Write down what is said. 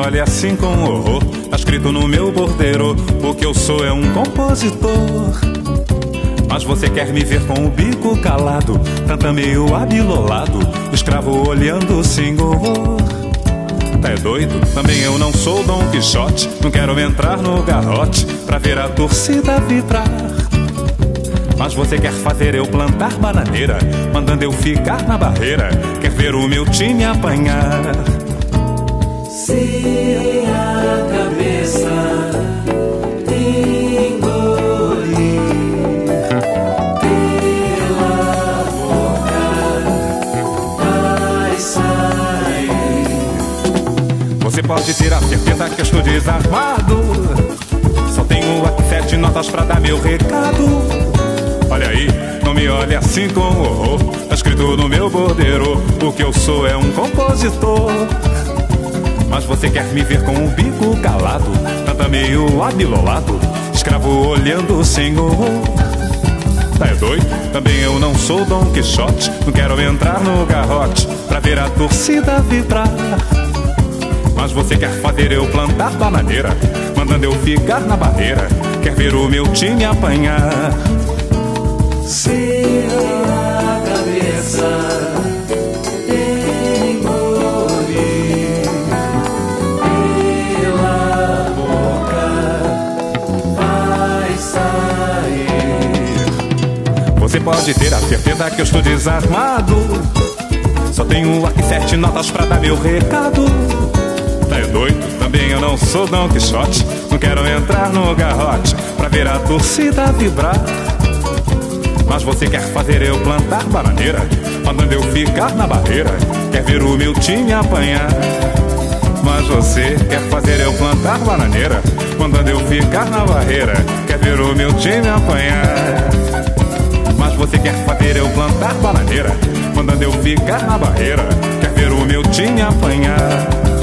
olhe assim com horror. Tá escrito no meu bordeiro, o que eu sou é um compositor. Mas você quer me ver com o bico calado, tanta meio abilolado, escravo olhando sem horror. Tá é doido? Também eu não sou Dom Quixote, não quero entrar no garrote pra ver a torcida vibrar. Mas você quer fazer eu plantar bananeira, mandando eu ficar na barreira, quer ver o meu time apanhar. Se a cabeça engolir pela boca vai sair. Você pode ter a certeza que eu estou desarmado, só tenho aqui 7 notas pra dar meu recado. Olha aí, não me olhe assim com horror, tá escrito no meu bordeiro, o que eu sou é um compositor. Mas você quer me ver com o bico calado, tanta meio abilolado, escravo olhando sem horror. Tá é doido? Também eu não sou Dom Quixote, não quero entrar no garrote pra ver a torcida vibrar. Mas você quer fazer eu plantar bananeira, mandando eu ficar na barreira, quer ver o meu time apanhar. Se a cabeça engolir pela boca vai sair. Você pode ter a certeza que eu estou desarmado, só tenho aqui 7 notas pra dar meu recado. Tá é doido? Também eu não sou Dom Quixote, não quero entrar no garrote pra ver a torcida vibrar. Mas você quer fazer eu plantar bananeira, mandando eu ficar na barreira, quer ver o meu time apanhar. Mas você quer fazer eu plantar bananeira, mandando eu ficar na barreira, quer ver o meu time apanhar. Mas você quer fazer eu plantar bananeira, mandando eu ficar na barreira, quer ver o meu time apanhar.